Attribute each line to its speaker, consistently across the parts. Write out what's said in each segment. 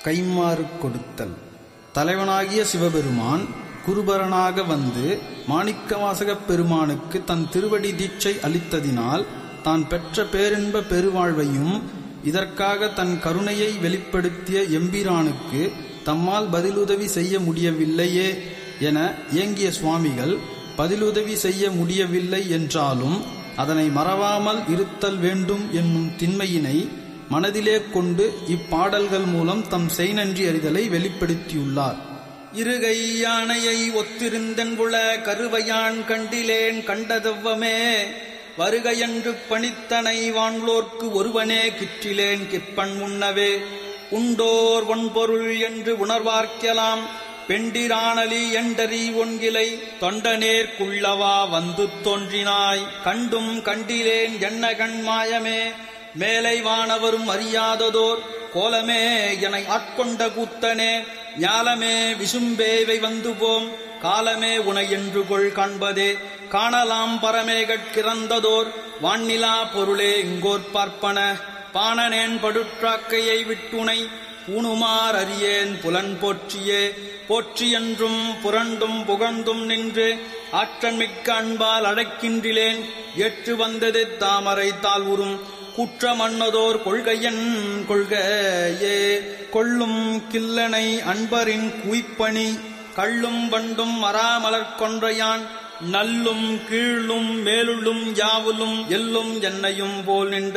Speaker 1: கைம்மாறு கொடுத்தல். தலைவனாகிய சிவபெருமான் குருபரனாக வந்து மாணிக்கவாசகப் பெருமானுக்கு தன் திருவடி தீட்சை அளித்ததினால் தான் பெற்ற பேரின்ப பெருவாழ்வையும் இதற்காக தன் கருணையை வெளிப்படுத்திய எம்பிரானுக்கு தம்மால் பதிலுதவி செய்ய முடியவில்லையே என ஏங்கிய சுவாமிகள் பதிலுதவி செய்ய முடியவில்லை என்றாலும் அதனை மறவாமல் இருத்தல் வேண்டும் என்னும் திண்மையினை மனதிலே கொண்டு இப்பாடல்கள் மூலம் தம் செய்நன்றி அறிதலை வெளிப்படுத்தியுள்ளார்.
Speaker 2: இருகை யானையை ஒத்திருந்தன் புல கருவையான் கண்டிலேன் கண்டதெவ்வமே வருகையன்று பணித்தனை வான்லோர்க்கு ஒருவனே கிற்றிலேன் கிற்பன் முன்னவே உண்டோர் ஒன்பொருள் என்று உணர்வார்க்கலாம் பெண்டிரானலி எண்டறி ஒன்கிலை தொண்டனேற்குள்ளவா வந்து தோன்றினாய் கண்டும் கண்டிலேன் என்ன கண்மாயமே மேலை வானவரும் அறியாததோர் கோலமே என ஆட்கொண்ட கூத்தனே ஞாலமே விசும்பேவை வந்து போம் காலமே உனை என்று கொள் காண்பதே காணலாம் பரமேகட்கிறந்ததோர் வான்நிலா பொருளே இங்கோர் பார்ப்பன பாணனேன் படுற்றாக்கையை விட்டுனை பூணுமார் அறியேன் புலன் போற்றியே போற்றியென்றும் புரண்டும் புகழ்ந்தும் நின்று ஆற்றன் மிக்க அன்பால் அழைக்கின்றிலேன் ஏற்று வந்தது தாமரை தாழ்வுறும் குற்றமன்னதோர் கொள்கையன் கொள்கையே கொள்ளும் கில்லனை அன்பரின் குய்ப்பணி கள்ளும் வண்டும் மராமலர் கொன்றையான் நல்லும் கீழும் மேலுள்ளும் யாவுலும் எல்லும் என்னையும் போல் நின்ற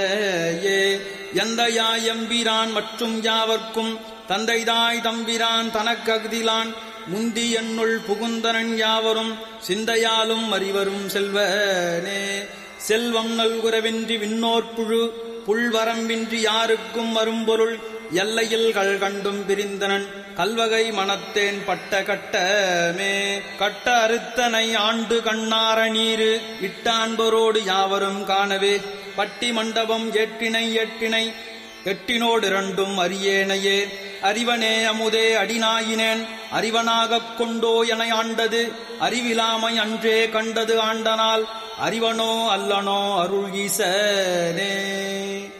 Speaker 2: எந்தையா எம்பிரான் மற்றும் யாவர்க்கும் தந்தைதாய் தம்பிரான் தனக்ககுதிலான் முந்தி என்னுள் புகுந்தனன் யாவரும் சிந்தையாலும் அறிவரும் செல்வனே செல்வம் நல்குறவின்றி விண்ணோர் புழு புல்வரம்பின்றி யாருக்கும் வரும்பொருள் எல்லையில் கள் கண்டும் பிரிந்தனன் கல்வகை மனத்தேன் பட்ட கட்டமே கட்ட அறுத்தனை ஆண்டு கண்ணார நீரு இட்டான்பரோடு யாவரும் காணவே பட்டி மண்டபம் ஏட்டினை எட்டினோடு இரண்டும் அறியேனையே அறிவனே அமுதே அடிநாயினேன் அறிவனாகக் கொண்டோ என ஆண்டது அறிவிலாமை அன்றே கண்டது ஆண்டனால் அறிவனோ அல்லனோ அருள் ஈசனே.